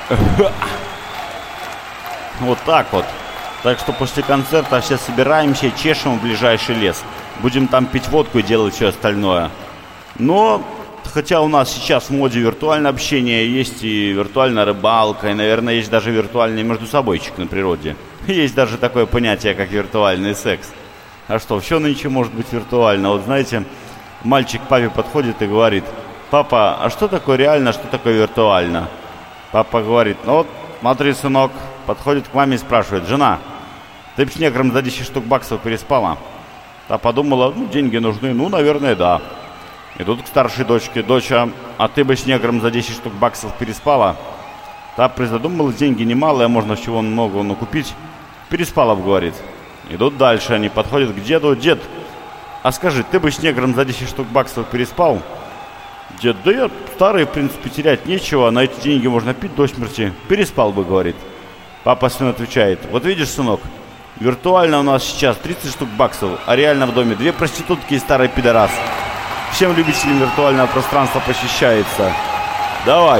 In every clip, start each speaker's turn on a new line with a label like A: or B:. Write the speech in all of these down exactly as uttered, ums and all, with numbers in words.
A: Вот так вот. Так что после концерта все собираемся и чешем в ближайший лес. Будем там пить водку и делать все остальное. Но, хотя у нас сейчас в моде виртуальное общение, есть и виртуальная рыбалка, и, наверное, есть даже виртуальный междусобойчик на природе. Есть даже такое понятие, как виртуальный секс. А что, все нынче может быть виртуально. Вот знаете, мальчик к папе подходит и говорит: папа, а что такое реально, что такое виртуально? Папа говорит: ну вот, смотри, сынок. Подходит к маме и спрашивает: жена, ты б с негром за десять штук баксов переспала? Та подумала: ну, деньги нужны, ну, наверное, да. Идут к старшей дочке: доча, а ты бы с негром за десять штук баксов переспала? Та призадумалась: деньги немалые, можно всего много накупить. Переспала бы, говорит. Идут дальше, они подходят к деду: дед, а скажи, ты бы с негром за десять штук баксов переспал? Дед: да я старый, в принципе, терять нечего, на эти деньги можно пить до смерти. Переспал бы, говорит. Папа сыну отвечает: вот видишь, сынок, виртуально у нас сейчас тридцать штук баксов, а реально в доме две проститутки и старый пидорас. Всем любителям виртуального пространства посещается. Давай.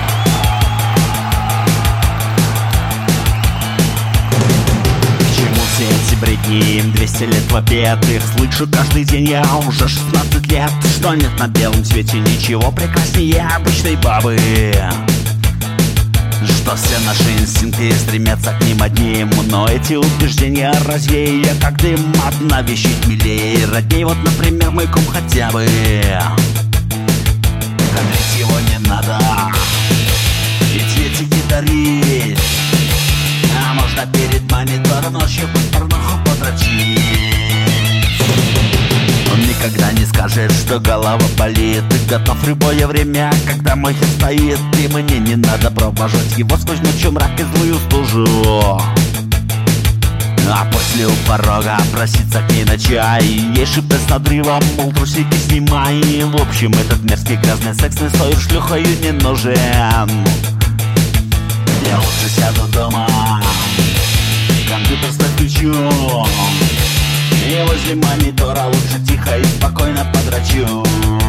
B: Все эти бредни, двести лет в обед. Их слышу каждый день, я уже шестнадцать лет. Что нет на белом свете ничего прекраснее обычной бабы. Что все наши инстинкты стремятся к ним одним. Но эти убеждения развея, как дым. Одна вещь милее родней. Вот, например, мой кум хотя бы. Кормить его не надо, и цветики дарить. А можно перед монитором ночью под порнуху подрочить. Он никогда не скажет, что голова болит. Ты готов в любое время, когда мой хер стоит. И мне не надо провожать его сквозь ночью мрак и злую стужу. А после у порога проситься к ней на чай. Ей шептать с надрывом, мол, трусики снимай. В общем, этот мерзкий грязный секс не стоит, шлюхою не нужен. Я лучше сяду дома, компьютер включу, и возле монитора лучше тихо и спокойно подрачу.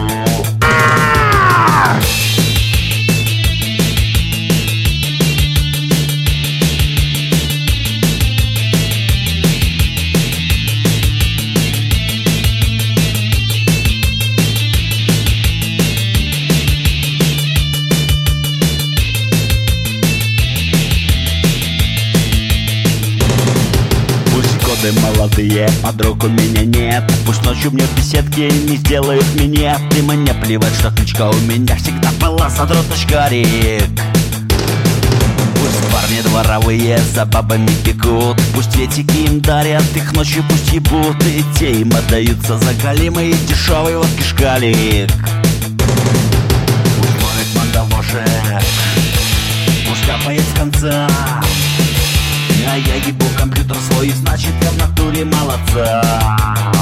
B: Молодые, подруг у меня нет. Пусть ночью мне в беседке не сделают минет. И мне плевать, что кличка у меня всегда была задрот очкарик. Пусть парни дворовые за бабами бегут, пусть ветики им дарят, их ночью пусть ебут. И те им отдаются за галимый дешевый водки шкалик. Пусть ловит мандавошек, пусть капает с конца. А я ебу компьютер свой, значит я в натуре молодца.